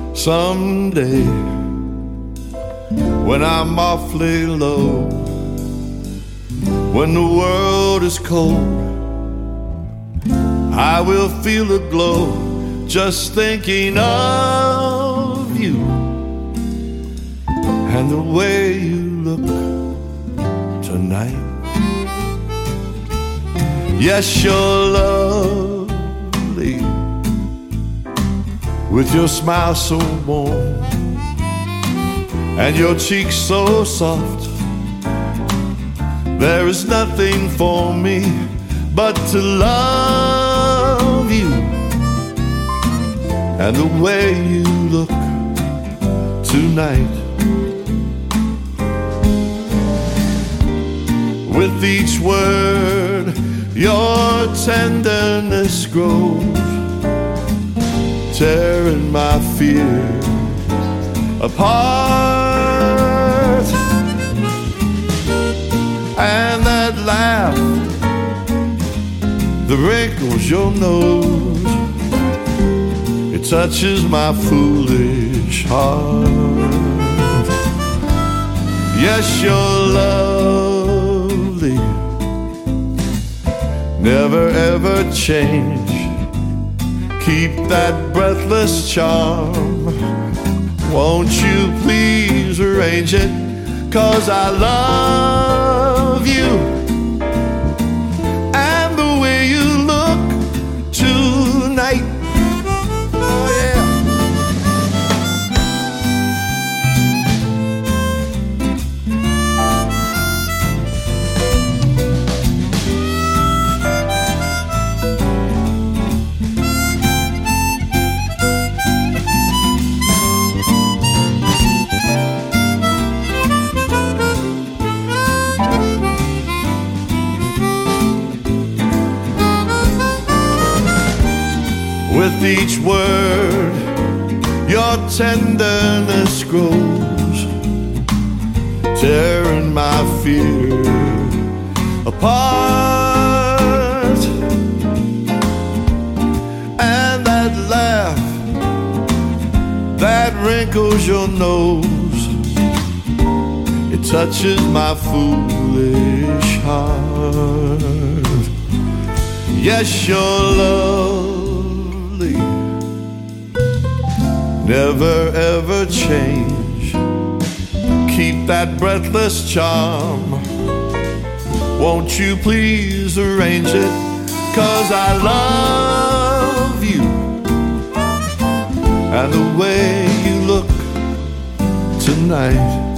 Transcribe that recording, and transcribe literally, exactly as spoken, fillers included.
Someday, when I'm awfully low, when the world is cold, I will feel a glow just thinking of you and the way you look tonight. Yes, you're lovely, with your smile so warm and your cheeks so soft. There is nothing for me but to love you and the way you look tonight. With each word, your tenderness grows, tearing my fear apart. And that laugh, the wrinkles your nose, it touches my foolish heart. Yes, you're lovely, never ever change. Keep that breathless charm. Won't you please arrange it? 'Cause I love you and the way you look tonight. Oh yeah. With each word, your tenderness grows, tearing my fear apart. And that laugh, that wrinkles your nose, it touches my foolish heart. Yes, your love never ever change. Keep that breathless charm. Won't you please arrange it? 'Cause I love you and the way you look tonight.